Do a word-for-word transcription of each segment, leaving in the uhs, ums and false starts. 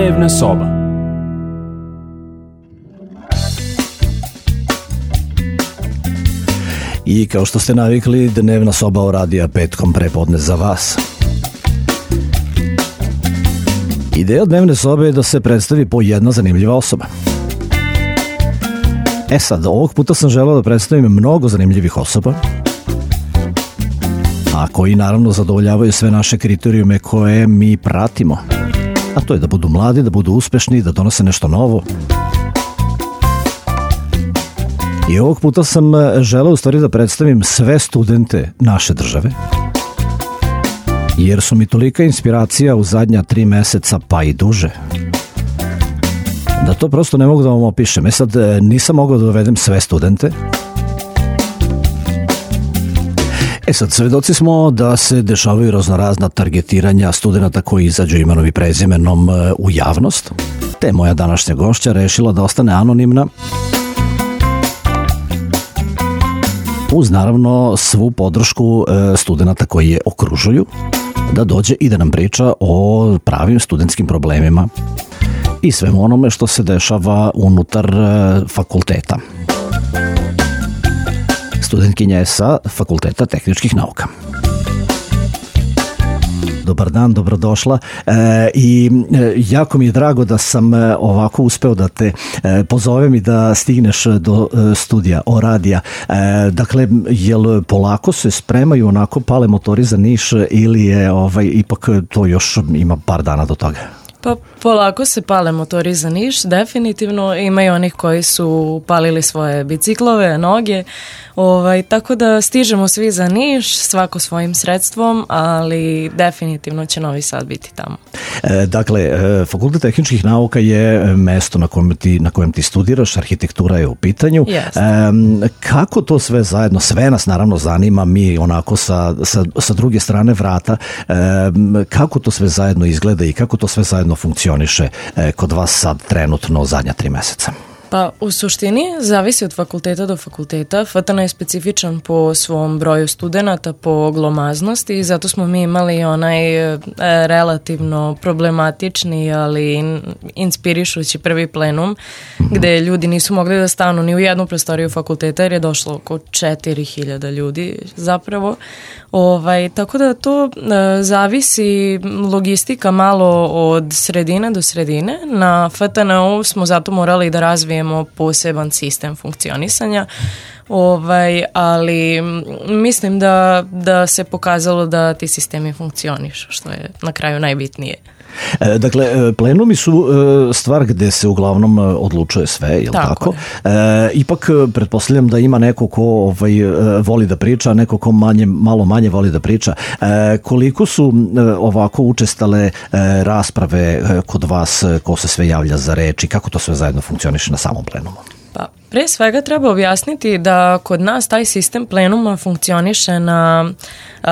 Dnevna soba. I kao što ste navikli, Dnevna soba o radija petkom prepodne za vas. Ideja Dnevne sobe je da se predstavi po jedna zanimljiva osoba. E sad, ovog puta sam želeo da predstavim mnogo zanimljivih osoba, a koji naravno zadovoljavaju sve naše kriterijume koje mi pratimo. A to je da budu mladi, da budu uspešni, da donose nešto novo. I ovog puta sam želeo u stvari da predstavim sve studente naše države, jer su mi tolika inspiracija u zadnja tri meseca pa i duže, da to prosto ne mogu da vam opišem. E sad, nisam mogao da dovedem sve studente. E sad, svedoci smo da se dešavaju raznorazna targetiranja studenta koji izađu imenom i prezimenom u javnost, te je moja današnja gošća rešila da ostane anonimna, uz naravno svu podršku studenta koji je okružuju, da dođe i da nam priča o pravim studentskim problemima i svemu onome što se dešava unutar fakulteta. Studentkinja je sa Fakulteta tehničkih nauka. Dobar dan, dobrodošla. E, i e, jako mi je drago da sam e, ovako uspeo da te e, pozovem i da stigneš do e, studija o radija. E, dakle, jel polako se spremaju onako pale motori za Niš ili je ovaj, ipak to još ima par dana do toga? Pa polako se pale motori za Niš, definitivno. Ima i onih koji su palili svoje biciklove, noge, ovaj, tako da stižemo svi za Niš, svako svojim sredstvom, ali definitivno će Novi Sad biti tamo. E, dakle, Fakultet tehničkih nauka je mesto na kojem ti, na kojem ti studiraš, arhitektura je u pitanju. Yes. E, kako to sve zajedno, sve nas naravno zanima, mi onako sa, sa, sa druge strane vrata, e, kako to sve zajedno izgleda i kako to sve zajedno funkcioniše e, kod vas sad trenutno zadnja tri meseca? Pa u suštini zavisi od fakulteta do fakulteta. F T N je specifičan po svom broju studenata, po glomaznosti i zato smo mi imali onaj e, relativno problematični, ali in, inspirišući prvi plenum, mm-hmm. gde ljudi nisu mogli da stanu ni u jednu prostoriju fakulteta jer je došlo oko četiri hiljade ljudi zapravo. Ovaj, tako da to e, zavisi logistika malo od sredine do sredine. Na F T N U smo zato morali da razvijemo poseban sistem funkcionisanja, ovaj, ali mislim da, da se pokazalo da ti sistemi funkcionišu, što je na kraju najbitnije. E, dakle, plenumi su e, stvar gde se uglavnom odlučuje sve, je li tako? tako? E, ipak, pretpostavljam da ima neko ko ovaj, voli da priča, neko ko manje, malo manje voli da priča. E, koliko su e, ovako učestale e, rasprave e, kod vas, ko se sve javlja za reč i kako to sve zajedno funkcioniše na samom plenumu? Pa, pre svega treba objasniti da kod nas taj sistem plenuma funkcioniše na uh,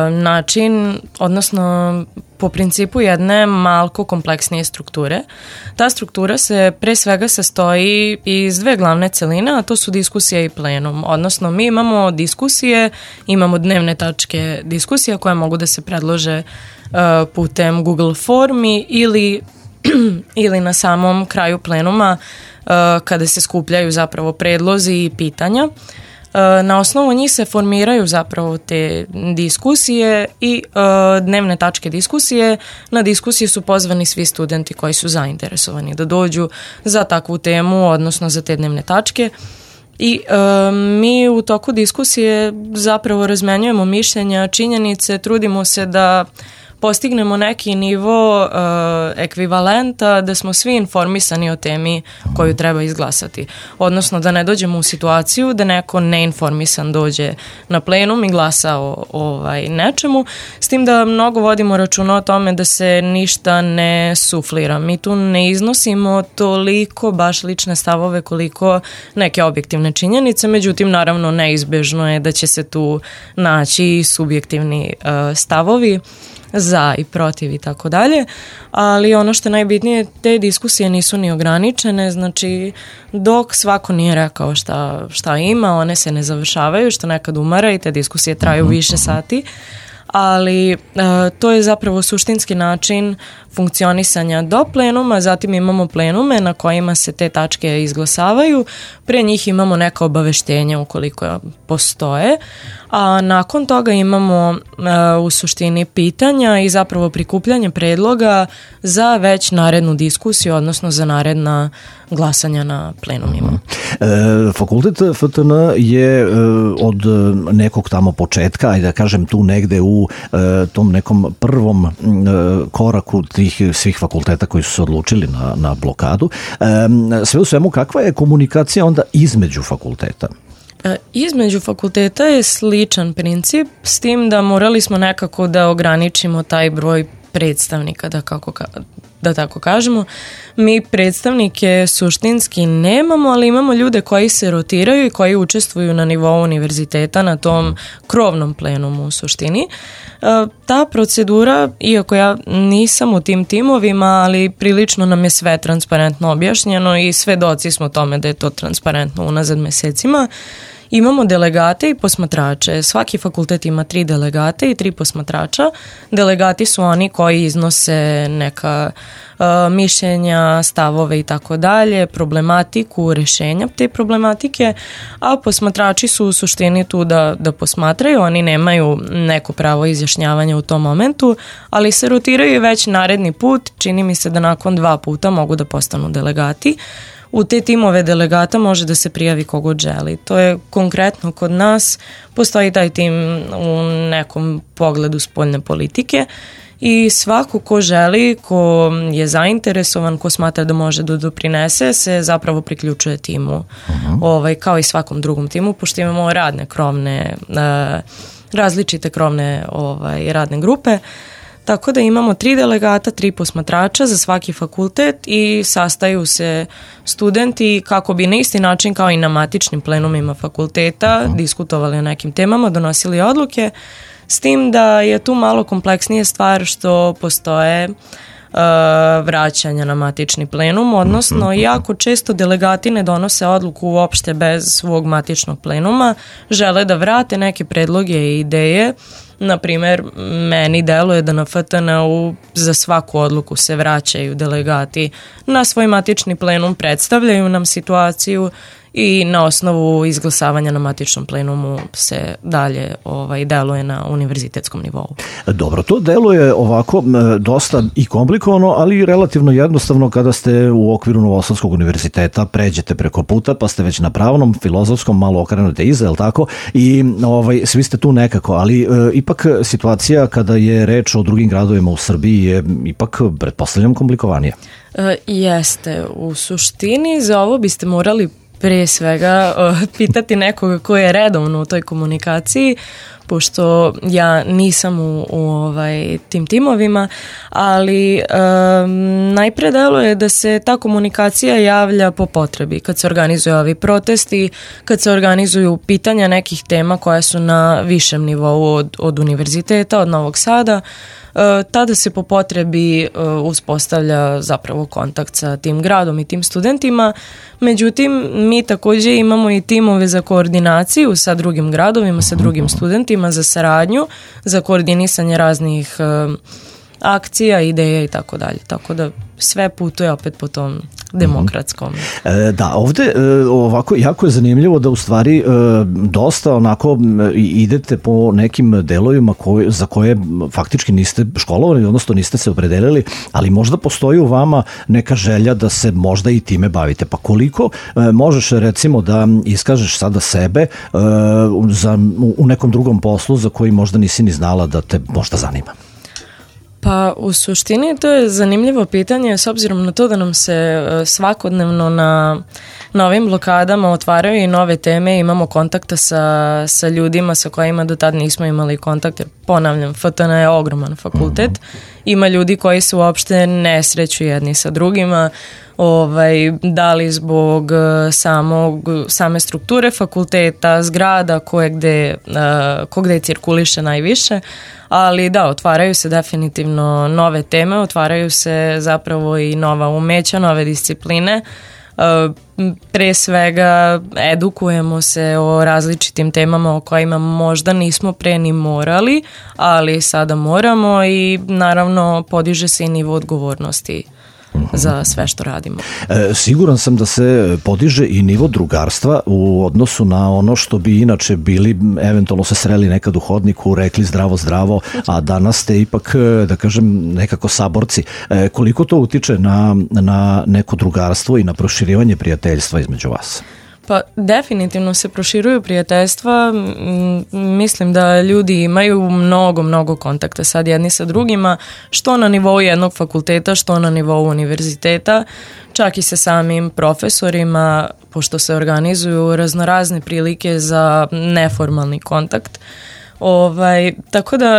način, odnosno po principu jedne malko kompleksnije strukture. Ta struktura se pre svega sastoji iz dve glavne celine, a to su diskusija i plenum. Odnosno mi imamo diskusije, imamo dnevne tačke diskusija koje mogu da se predlože uh, putem Google formi ili, ili na samom kraju plenuma kada se skupljaju zapravo predlozi i pitanja. Na osnovu njih se formiraju zapravo te diskusije i dnevne tačke diskusije. Na diskusije su pozvani svi studenti koji su zainteresovani da dođu za takvu temu, odnosno za te dnevne tačke. I e, mi u toku diskusije zapravo razmenjujemo mišljenja, činjenice, trudimo se da postignemo neki nivo uh, ekvivalenta, da smo svi informisani o temi koju treba izglasati. Odnosno da ne dođemo u situaciju da neko neinformisan dođe na plenum i glasa o, o ovaj, nečemu, s tim da mnogo vodimo računa o tome da se ništa ne suflira. Mi tu ne iznosimo toliko baš lične stavove koliko neke objektivne činjenice, međutim naravno neizbežno je da će se tu naći subjektivni uh, stavovi za i protiv i tako dalje, ali ono što je najbitnije, te diskusije nisu ni ograničene, znači dok svako nije rekao šta, šta ima, one se ne završavaju, što nekad umara i te diskusije traju više sati, ali e, to je zapravo suštinski način funkcionisanja do plenuma, zatim imamo plenume na kojima se te tačke izglasavaju, pre njih imamo neka obaveštenja ukoliko postoje, a nakon toga imamo e, u suštini pitanja i zapravo prikupljanje predloga za već narednu diskusiju, odnosno za naredna glasanja na plenumima. E, fakultet F T N je e, od nekog tamo početka, ajde da kažem tu negde u e, tom nekom prvom e, koraku tih svih fakulteta koji su se odlučili na, na blokadu. E, sve u svemu, kakva je komunikacija onda između fakulteta? Između fakulteta je sličan princip, s tim da morali smo nekako da ograničimo taj broj predstavnika, da, kako, da tako kažemo. Mi predstavnike suštinski nemamo, ali imamo ljude koji se rotiraju i koji učestvuju na nivou univerziteta na tom krovnom plenumu u suštini. Ta procedura, iako ja nisam u tim timovima, ali prilično nam je sve transparentno objašnjeno i svedoci smo tome da je to transparentno unazad mesecima. Imamo delegate i posmatrače. Svaki fakultet ima tri delegate i tri posmatrača. Delegati su oni koji iznose neka uh, mišljenja, stavove i tako dalje, problematiku, rešenja te problematike, a posmatrači su u suštini tu da, da posmatraju. Oni nemaju neko pravo izjašnjavanja u tom momentu, ali se rotiraju već naredni put. Čini mi se da nakon dva puta mogu da postanu delegati. U te timove delegata može da se prijavi kogod želi. To je konkretno kod nas, postoji taj tim u nekom pogledu spoljne politike i svako ko želi, ko je zainteresovan, ko smatra da može da doprinese, se zapravo priključuje timu, uh-huh. ovaj, kao i svakom drugom timu, pošto imamo radne krovne, različite krovne ovaj, radne grupe. Tako da imamo tri delegata, tri posmatrača za svaki fakultet i sastaju se studenti kako bi na isti način kao i na matičnim plenumima fakulteta uh-huh. diskutovali o nekim temama, donosili odluke, s tim da je tu malo kompleksnije stvar što postoje uh, vraćanja na matični plenum, odnosno jako često delegati ne donose odluku uopšte bez svog matičnog plenuma, žele da vrate neke predloge i ideje. Na primjer, meni deluje da na F T N-u za svaku odluku se vraćaju delegati na svoj matični plenum, predstavljaju nam situaciju i na osnovu izglasavanja na matičnom plenumu se dalje ovaj, deluje na univerzitetskom nivou. Dobro, to deluje ovako dosta i komplikovano, ali relativno jednostavno kada ste u okviru Novosadskog univerziteta, pređete preko puta, pa ste već na pravnom, filozofskom, malo okrenute iza, je li tako? I ovaj, svi ste tu nekako, ali e, ipak situacija kada je reč o drugim gradovima u Srbiji je ipak, pretpostavljam, komplikovanija. E, jeste. U suštini za ovo biste morali prije svega uh, pitati nekoga ko je redovno u toj komunikaciji, pošto ja nisam u, u ovaj, tim timovima, ali um, najpre deluje da se ta komunikacija javlja po potrebi. Kad se organizuju ovi protesti, kad se organizuju pitanja nekih tema koja su na višem nivou od, od univerziteta, od Novog Sada, uh, tada se po potrebi uh, uspostavlja zapravo kontakt sa tim gradom i tim studentima. Međutim, mi također imamo i timove za koordinaciju sa drugim gradovima, sa drugim studentima, za saradnju, za koordinisanje raznih uh, akcija, ideja i tako dalje. Tako da sve putuje opet po tom demokratskom. E, da, ovde e, ovako jako je zanimljivo da u stvari e, dosta onako idete po nekim delovima koje, za koje faktički niste školovani, odnosno niste se opredelili, ali možda postoji u vama neka želja da se možda i time bavite. Pa koliko e, možeš recimo da iskažeš sada sebe e, za, u nekom drugom poslu za koji možda nisi ni znala da te možda zanima? Pa u suštini to je zanimljivo pitanje s obzirom na to da nam se svakodnevno na, na ovim blokadama otvaraju i nove teme, imamo kontakta sa, sa ljudima sa kojima do tad nismo imali kontakt, jer ponavljam, F T N je ogroman fakultet, ima ljudi koji se uopšte ne sreću jedni sa drugima, ovaj, da li zbog samog, same strukture fakulteta, zgrada koje gde, uh, ko gde cirkuliše najviše, ali da, otvaraju se definitivno nove teme, otvaraju se zapravo i nova umeća, nove discipline, pre svega edukujemo se o različitim temama o kojima možda nismo pre ni morali, ali sada moramo i naravno podiže se i nivo odgovornosti za sve što radimo. E, siguran sam da se podiže i nivo drugarstva u odnosu na ono što bi inače bili, eventualno se sreli nekad u hodniku, rekli zdravo zdravo, a danas ste ipak, da kažem, nekako saborci. E, koliko to utiče na, na neko drugarstvo i na proširivanje prijateljstva između vas? Pa definitivno se proširuju prijateljstva, mislim da ljudi imaju mnogo, mnogo kontakta sad jedni sa drugima, što na nivou jednog fakulteta, što na nivou univerziteta, čak i sa samim profesorima, pošto se organizuju raznorazne prilike za neformalni kontakt. Ovaj, tako da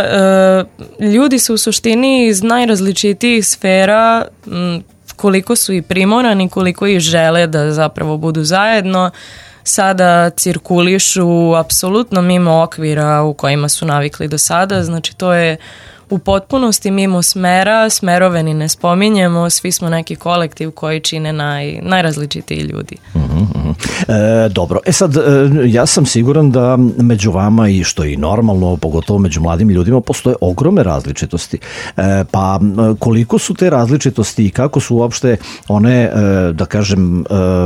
e, ljudi su u suštini iz najrazličitijih sfera, m, koliko su i primorani, koliko i žele da zapravo budu zajedno, sada cirkulišu apsolutno mimo okvira u kojima su navikli do sada, znači to je u potpunosti mimo smera, smerove ni ne spominjemo, svi smo neki kolektiv koji čine naj, najrazličitiji ljudi. Mm-hmm. E, dobro, e sad, ja sam siguran da među vama, i što je i normalno, pogotovo među mladim ljudima, postoje ogromne različitosti. E, pa koliko su te različitosti i kako su uopšte one, e, da kažem, e,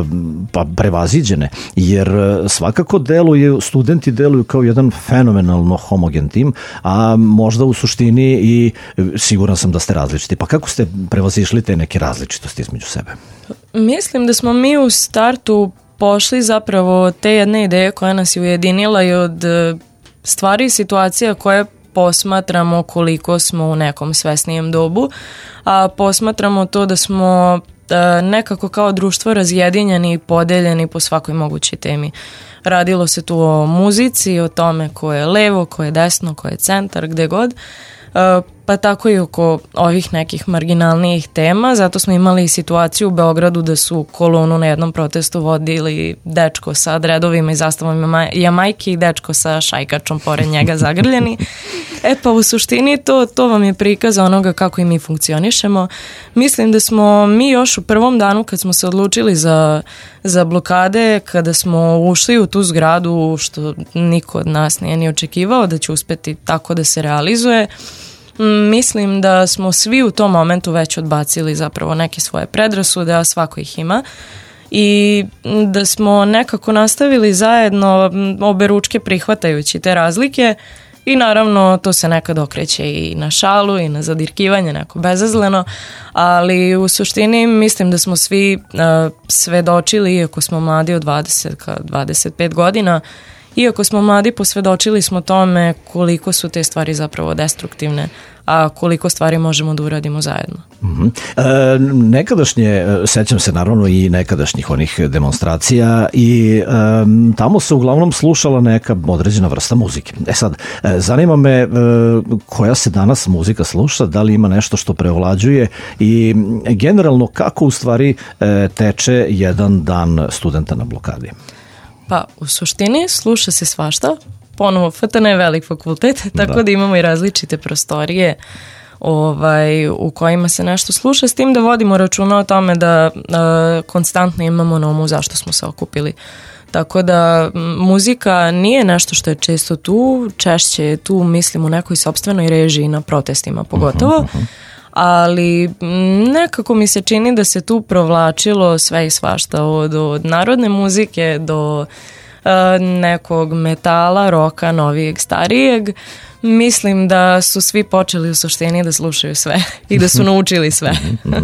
pa prevaziđene? Jer svakako deluju, studenti deluju kao jedan fenomenalno homogen tim, a možda u suštini i siguran sam da ste različiti. Pa kako ste prevazišli te neke različitosti između sebe? Mislim da smo mi u startu pošli zapravo te jedne ideje koja nas je ujedinila i od stvari i situacija koje posmatramo koliko smo u nekom svesnijem dobu, a posmatramo to da smo nekako kao društvo razjedinjeni i podeljeni po svakoj mogućoj temi. Radilo se tu o muzici, o tome ko je levo, ko je desno, ko je centar, gde god. Pa tako i oko ovih nekih marginalnijih tema, zato smo imali situaciju u Beogradu da su kolonu na jednom protestu vodili dečko sa dredovima i zastavom Jamajke i dečko sa šajkačom pored njega zagrljeni. E pa u suštini to, to vam je prikaz onoga kako i mi funkcionišemo. Mislim da smo mi još u prvom danu kad smo se odlučili za, za blokade, kada smo ušli u tu zgradu, što niko od nas nije ni očekivao da će uspeti tako da se realizuje, mislim da smo svi u tom momentu već odbacili zapravo neke svoje predrasude, a svako ih ima, i da smo nekako nastavili zajedno obe ručke prihvatajući te razlike i naravno to se nekad okreće i na šalu i na zadirkivanje, neko bezazleno, ali u suštini mislim da smo svi uh, svedočili, iako smo mladi od dvadeset ka dvadeset pet godina, iako smo mladi, posvedočili smo tome koliko su te stvari zapravo destruktivne, a koliko stvari možemo da uradimo zajedno. Mm-hmm. E, nekadašnje, sećam se naravno i nekadašnjih onih demonstracija i e, tamo se uglavnom slušala neka određena vrsta muzike. E sad, e, zanima me e, koja se danas muzika sluša, da li ima nešto što preovlađuje i generalno kako u stvari e, teče jedan dan studenta na blokadi? Pa u suštini sluša se svašta. Ponovo, F T N je velik fakultet, tako da, da imamo i različite prostorije ovaj, u kojima se nešto sluša, s tim da vodimo računa o tome da uh, konstantno imamo na umu zašto smo se okupili. Tako da muzika nije nešto što je često tu, češće je tu, mislim, u nekoj sopstvenoj režiji na protestima pogotovo, uh-huh, uh-huh. Ali nekako mi se čini da se tu provlačilo sve i svašta, od, od narodne muzike do uh, nekog metala, roka, novijeg, starijeg. Mislim da su svi počeli u suštini da slušaju sve i da su naučili sve.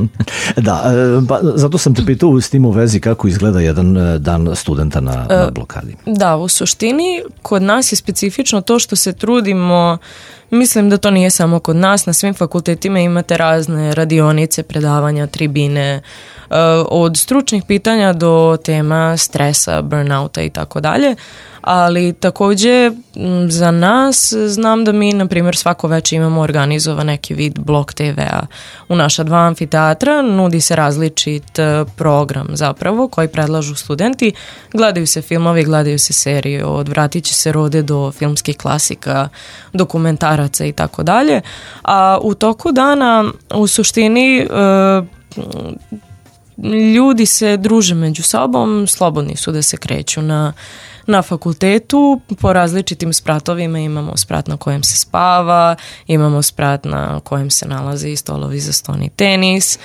Da, pa zato sam te pitao s tim u vezi kako izgleda jedan dan studenta na, na blokadi. Da, u suštini kod nas je specifično to što se trudimo. Mislim da to nije samo kod nas, na svim fakultetima imate razne radionice, predavanja, tribine, od stručnih pitanja do tema stresa, burnouta i tako dalje, ali takođe za nas znam da mi, na primjer, svako večer imamo organizovan neki vid blok te ve-a u naša dva amfiteatra, nudi se različit program zapravo koji predlažu studenti, gledaju se filmovi, gledaju se serije, od Vratit će se rode do filmskih klasika, dokumentaraca i tako dalje, a u toku dana u suštini ljudi se druže među sobom, slobodni su da se kreću na Na fakultetu po različitim spratovima. Imamo sprat na kojem se spava, imamo sprat na kojem se nalazi stolovi za stoni tenis,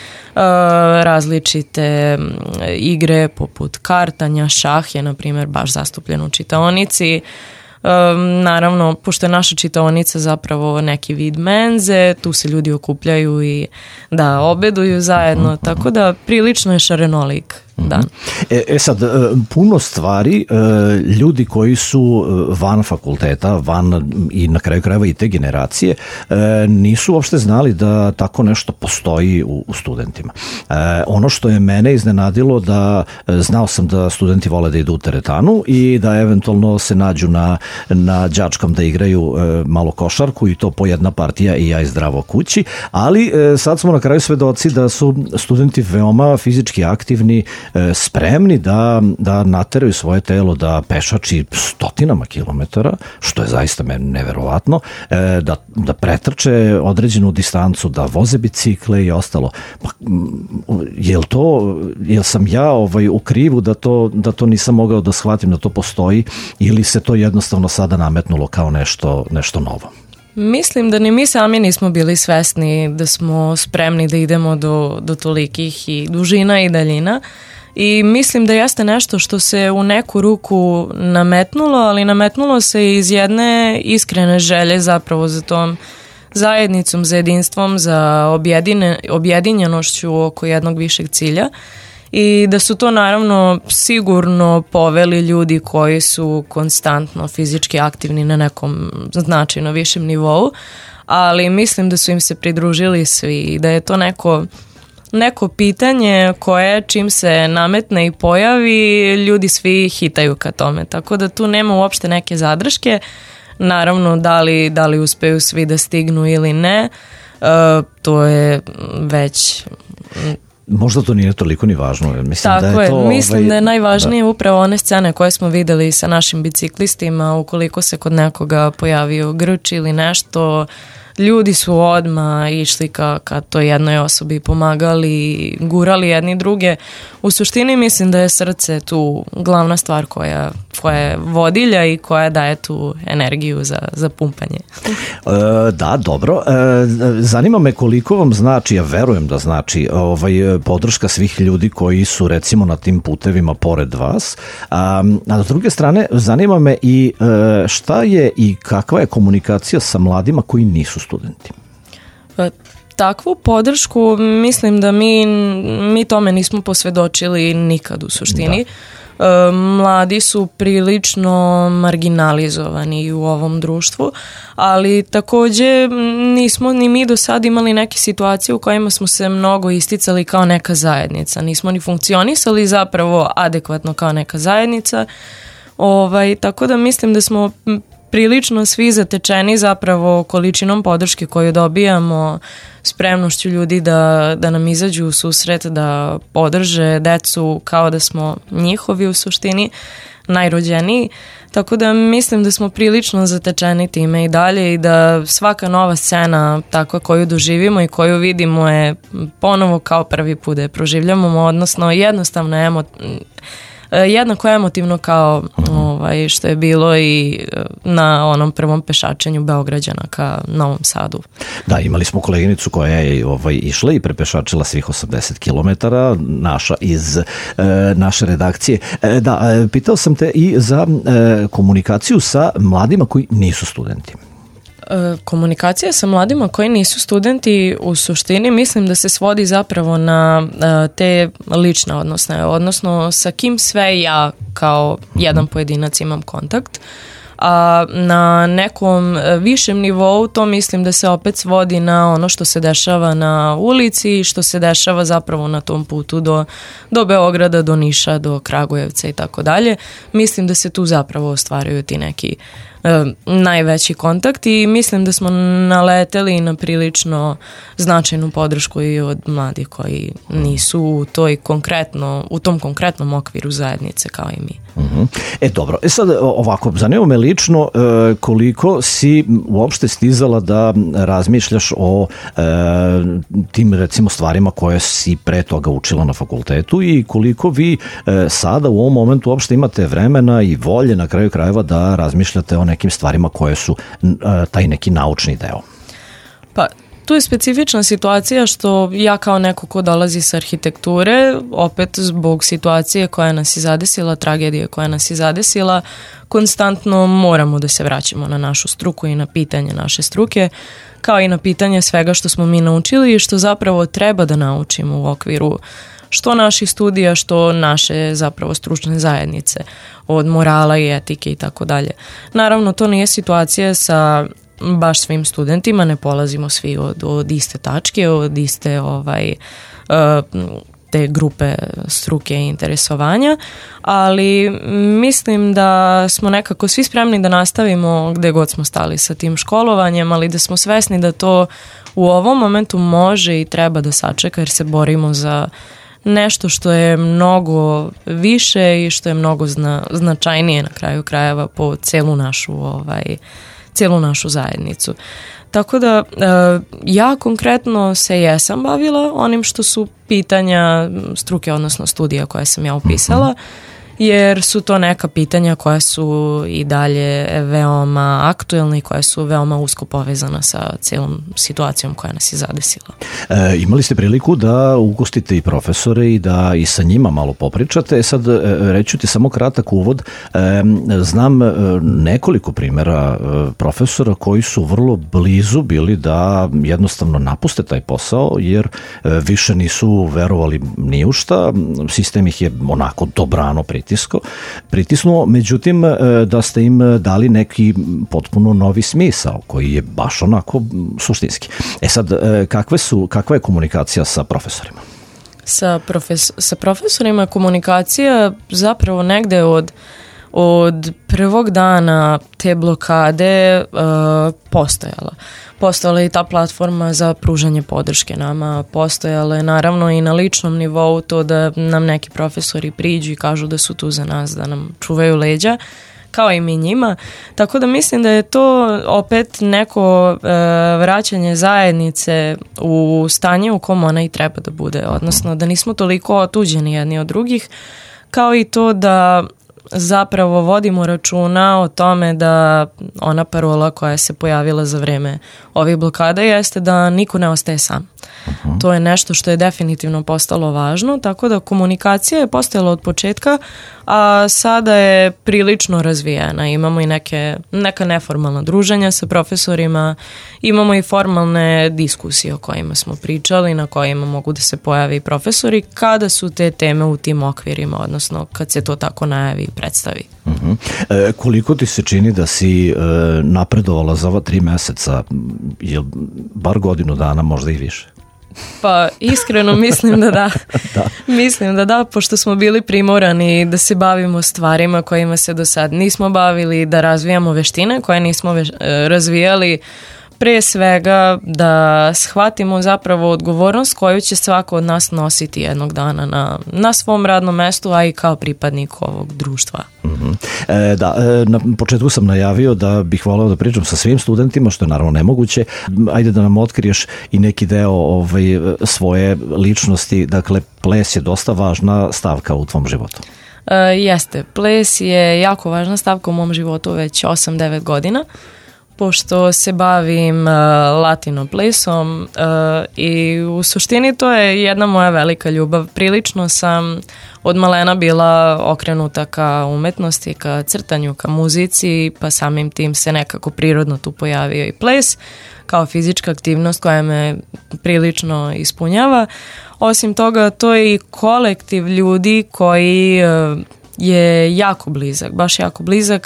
različite igre poput kartanja, šah je na primjer baš zastupljen u čitaonici. Naravno, pošto je naša čitaonica zapravo neki vid menze, tu se ljudi okupljaju i da obeduju zajedno, tako da prilično je šarenolik dan. E, e sad, puno stvari, ljudi koji su van fakulteta, van i na kraju krajeva i te generacije, nisu uopšte znali da tako nešto postoji u, u studentima. Ono što je mene iznenadilo da znao sam da studenti vole da idu u teretanu i da eventualno se nađu na, na đačkam da igraju malo košarku i to po jedna partija i ja i zdravo kući, ali sad smo na kraju svedoci da su studenti veoma fizički aktivni, spremni da, da nateraju svoje telo da pešači stotinama kilometara, što je zaista meni neverovatno, da, da pretrče određenu distancu, da voze bicikle i ostalo. Pa, jel to, jel sam ja ovaj, u krivu da to, da to nisam mogao da shvatim da to postoji ili se to jednostavno sada nametnulo kao nešto, nešto novo? Mislim da ni mi sami nismo bili svesni da smo spremni da idemo do, do tolikih i dužina i daljina. I mislim da jeste nešto što se u neku ruku nametnulo, ali nametnulo se iz jedne iskrene želje zapravo za tom zajednicom, za jedinstvom, za objedine, objedinjenošću oko jednog višeg cilja. I da su to naravno sigurno poveli ljudi koji su konstantno fizički aktivni na nekom značajno višem nivou, ali mislim da su im se pridružili svi i da je to neko, neko pitanje koje čim se nametne i pojavi, ljudi svi hitaju ka tome, tako da tu nema uopšte neke zadrške. Naravno, da li, da li uspeju svi da stignu ili ne, uh, to je već... Možda to nije toliko ni važno. Mislim Tako da je, je, to, mislim ovaj, da je najvažnije da. upravo one scene koje smo videli sa našim biciklistima, ukoliko se kod nekoga pojavio grč ili nešto, ljudi su odmah išli ka, ka toj jednoj osobi, pomagali, gurali jedni druge. U suštini mislim da je srce tu glavna stvar koja, koja je vodilja i koja daje tu energiju za, za pumpanje. E, da, dobro. E, zanima me koliko vam znači, ja verujem da znači, ovaj, podrška svih ljudi koji su recimo na tim putevima pored vas. A, a s druge strane, zanima me i e, šta je i kakva je komunikacija sa mladima koji nisu studenti? Pa, takvu podršku mislim da mi, mi tome nismo posvedočili nikad u suštini. Da. Mladi su prilično marginalizovani u ovom društvu, ali takođe nismo ni mi do sad imali neke situacije u kojima smo se mnogo isticali kao neka zajednica. Nismo ni funkcionisali zapravo adekvatno kao neka zajednica. Ovaj, tako da mislim da smo prilično svi zatečeni zapravo količinom podrške koju dobijamo, spremnošću ljudi da, da nam izađu u susret, da podrže decu kao da smo njihovi u suštini, najrođeniji. Tako da mislim da smo prilično zatečeni time i dalje i da svaka nova scena takva koju doživimo i koju vidimo je ponovo kao prvi put da je proživljamo, odnosno jednostavno emo, jednako emotivno kao ovaj, što je bilo i na onom prvom pešačenju Beograđana ka Novom Sadu. Da, imali smo koleginicu koja je ovaj, išla i prepešačila svih osamdeset kilometara, naša iz e, naše redakcije. E, da, e, pitao sam te i za e, komunikaciju sa mladima koji nisu studenti. Komunikacija sa mladima koji nisu studenti u suštini mislim da se svodi zapravo na te lične odnose, odnosno sa kim sve ja kao jedan pojedinac imam kontakt. A na nekom višem nivou to mislim da se opet svodi na ono što se dešava na ulici i što se dešava zapravo na tom putu do, do Beograda, do Niša, do Kragujevca i tako dalje. Mislim da se tu zapravo ostvaruju ti neki e, najveći kontakt i mislim da smo naleteli na prilično značajnu podršku i od mladih koji nisu u toj konkretno, u tom konkretnom okviru zajednice kao i mi. Uh-huh. E dobro, e sad ovako, zanima me lično e, koliko si uopšte stizala da razmišljaš o e, tim recimo stvarima koje si pre toga učila na fakultetu i koliko vi e, sada u ovom momentu uopšte imate vremena i volje na kraju krajeva da razmišljate o nekim stvarima koje su e, taj neki naučni deo. Pa tu je specifična situacija što ja kao neko ko dolazi sa arhitekture, opet zbog situacije koja nas je zadesila, tragedije koja nas je zadesila, konstantno moramo da se vraćamo na našu struku i na pitanje naše struke, kao i na pitanje svega što smo mi naučili i što zapravo treba da naučimo u okviru što naših studija, što naše zapravo stručne zajednice, od morala i etike i tako dalje. Naravno, to nije situacija sa baš svim studentima, ne polazimo svi od, od iste tačke, od iste ovaj, te grupe struke i interesovanja, ali mislim da smo nekako svi spremni da nastavimo gde god smo stali sa tim školovanjem, ali da smo svesni da to u ovom momentu može i treba da sačeka jer se borimo za nešto što je mnogo više i što je mnogo zna, značajnije na kraju krajeva po celu našu ovaj, cijelu našu zajednicu. Tako da ja konkretno se jesam bavila onim što su pitanja struke, odnosno studija koje sam ja upisala, jer su to neka pitanja koja su i dalje veoma aktuelna i koja su veoma usko povezana sa cijelom situacijom koja nas je zadesila. E, imali ste priliku da ugostite i profesore i da i sa njima malo popričate. Sad reću ti samo kratak uvod. E, znam nekoliko primjera profesora koji su vrlo blizu bili da jednostavno napuste taj posao jer više nisu verovali ni u šta. Sistem ih je onako dobrano pritisko, pritisnuo, međutim da ste im dali neki potpuno novi smisao koji je baš onako suštinski. E sad, kakve su, kakva je komunikacija sa profesorima? Sa, profes, sa profesorima komunikacija zapravo negde od od prvog dana te blokade uh, postojala. Postojala je i ta platforma za pružanje podrške nama, postojala je naravno i na ličnom nivou to da nam neki profesori priđu i kažu da su tu za nas, da nam čuvaju leđa, kao i mi njima. Tako da mislim da je to opet neko uh, vraćanje zajednice u stanje u kom ona i treba da bude, odnosno da nismo toliko otuđeni jedni od drugih, kao i to da zapravo vodimo računa o tome da ona parola koja se pojavila za vreme ovih blokada jeste da niko ne ostaje sam. Uh-huh. To je nešto što je definitivno postalo važno, tako da komunikacija je postojala od početka, a sada je prilično razvijena. Imamo i neke, neka neformalna druženja sa profesorima, imamo i formalne diskusije o kojima smo pričali, na kojima mogu da se pojave i profesori kada su te teme u tim okvirima, odnosno kad se to tako najavi i predstavi. Uh-huh. E, koliko ti se čini da si e, napredovala za ova tri meseca, je bar godinu dana, možda i više? Pa iskreno mislim da da. da. Mislim da da, pošto smo bili primorani da se bavimo stvarima kojima se do sad nismo bavili, da razvijamo veštine koje nismo veš, razvijali, pre svega da shvatimo zapravo odgovornost koju će svako od nas nositi jednog dana na, na svom radnom mestu, a i kao pripadnik ovog društva. Mm-hmm. E, da, e, na početku sam najavio da bih voleo da pričam sa svim studentima, što je naravno nemoguće. Ajde da nam otkriješ i neki deo ovaj, svoje ličnosti. Dakle, ples je dosta važna stavka u tvom životu. E, jeste, ples je jako važna stavka u mom životu već osam devet godina. Pošto se bavim uh, latino plesom uh, i u suštini to je jedna moja velika ljubav. Prilično sam od malena bila okrenuta ka umetnosti, ka crtanju, ka muzici, pa samim tim se nekako prirodno tu pojavio i ples kao fizička aktivnost koja me prilično ispunjava. Osim toga, to je i kolektiv ljudi koji uh, je jako blizak, baš jako blizak,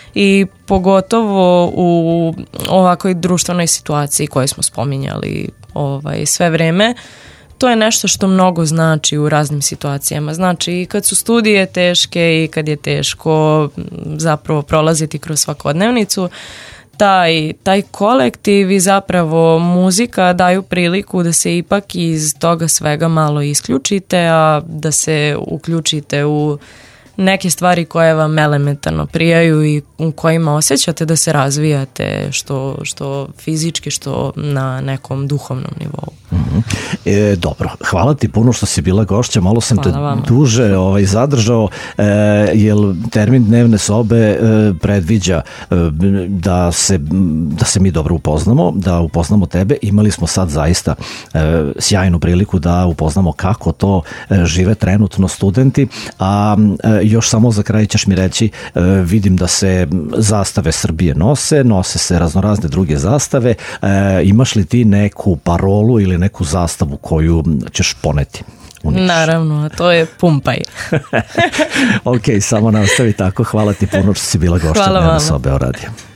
i pogotovo u ovakvoj društvenoj situaciji koju smo spominjali ovaj, sve vreme, to je nešto što mnogo znači u raznim situacijama. Znači i kad su studije teške i kad je teško zapravo prolaziti kroz svakodnevnicu, taj, taj kolektiv i zapravo muzika daju priliku da se ipak iz toga svega malo isključite, a da se uključite u neke stvari koje vam elementarno prijaju i u kojima osjećate da se razvijate što, što fizički, što na nekom duhovnom nivou. Mm-hmm. E, dobro, hvala ti puno što si bila gošća, malo sam hvala te vama. duže ovaj, zadržao, e, jer termin dnevne sobe e, predviđa e, da, se, da se mi dobro upoznamo, da upoznamo tebe. Imali smo sad zaista e, sjajnu priliku da upoznamo kako to e, žive trenutno studenti, a e, još samo za kraj ćeš mi reći, e, vidim da se zastave Srbije nose, nose se raznorazne druge zastave, e, imaš li ti neku parolu ili neku zastavu koju ćeš poneti? Uniš. Naravno, to je Pumpaj. Ok, samo nastavi tako. Hvala ti puno što si bila gošća Dnevne sobe o radiju.